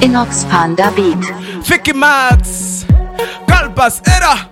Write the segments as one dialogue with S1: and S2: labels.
S1: Inox Panda Beat.
S2: Vicky Max, Calpas Era.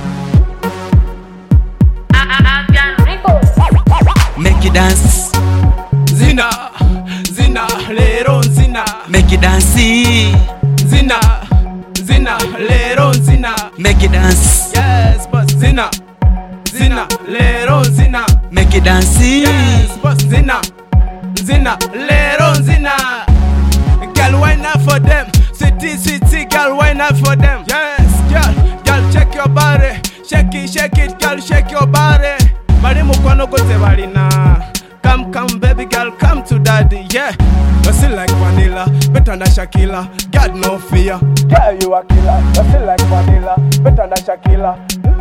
S3: Make you dance.
S2: Zina, Zina, Leron Zina.
S3: Make you dance.
S2: Zina, Zina, Leron Zina.
S3: Make you dance.
S2: Yes, but Zina, Zina, Leron Zina.
S3: Make you dance.
S2: Yes, but Zina, Zina, Leron Zina. Girl, why not for them? Sweetie, sweetie, girl, why not for them? Yes, girl, check your body. Shake it, girl, shake your body. Bari mukwano kote balina. Come, baby girl, come to daddy, yeah. You feel like vanilla, better than Shakira. God, no fear. Girl, you a killer. You feel like vanilla, better than Shakira.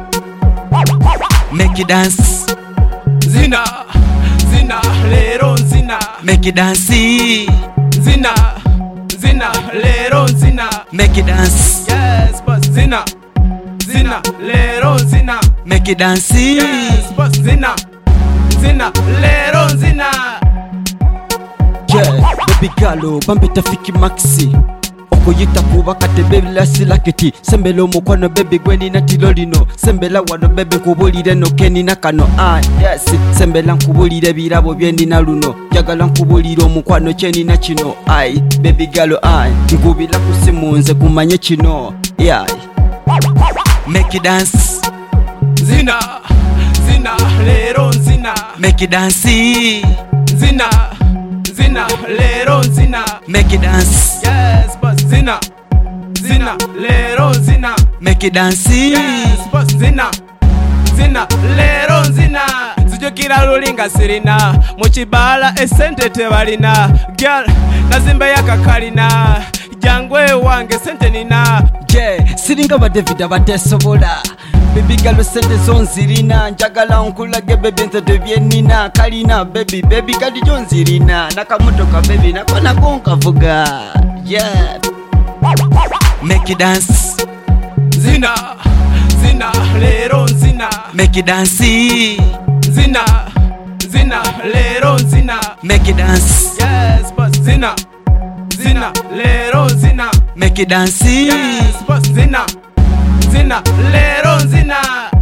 S3: Make you dance.
S2: Zina, Zina, Leron Zina.
S3: Make you dance.
S2: Zina, Zina, Leron Zina.
S3: Make you dance.
S2: Yes, but Zina, Zina, Leron Zina.
S3: Make you dance.
S2: Yes, but Zina, Zina, Leron Zina.
S3: Yeah, baby girl, bambita Vicky Maxi. Okoyita kuba kate baby la silaketi. Sembelo mukwano baby gweni na tilolino. Sembela wano baby kubulire no keni na kano. Yes, sembela nkubulire birabo byendi na luno. Jagala nkubulire omukwano cheni na chino. Baby girl, nkubila kusimunze kumanye chino. Yeah. Make you dance.
S2: Zina, Zina, Leron Zina.
S3: Make you dance.
S2: Zina, Zina, Leron Zina.
S3: Make you dance.
S2: Yes, but Zina, Zina, Leron Zina.
S3: Make you dance.
S2: Yes, but Zina, Zina, Leron Zina. Sijukira lulinga sirina. Muchibala esente tebalina. Girl, nazimba yakakalina. Jangwe wange sente nina.
S3: Yeah, siringa ba David abatesobola. Baby girl sente zonzirina. Njagala nkulage baby nze devienina. Kalina baby kadi jonzirina. Nakamotoka baby nakona konkavuga. Yeah. Make you dance.
S2: Zina, Zina, Leron Zina.
S3: Make you dance.
S2: Zina, Zina, Leron Zina.
S3: Make you dance.
S2: Yes, but Zina, Zina, Leron Zina.
S3: Make you dance.
S2: Yes, but Zina, Zina, Leron Zina.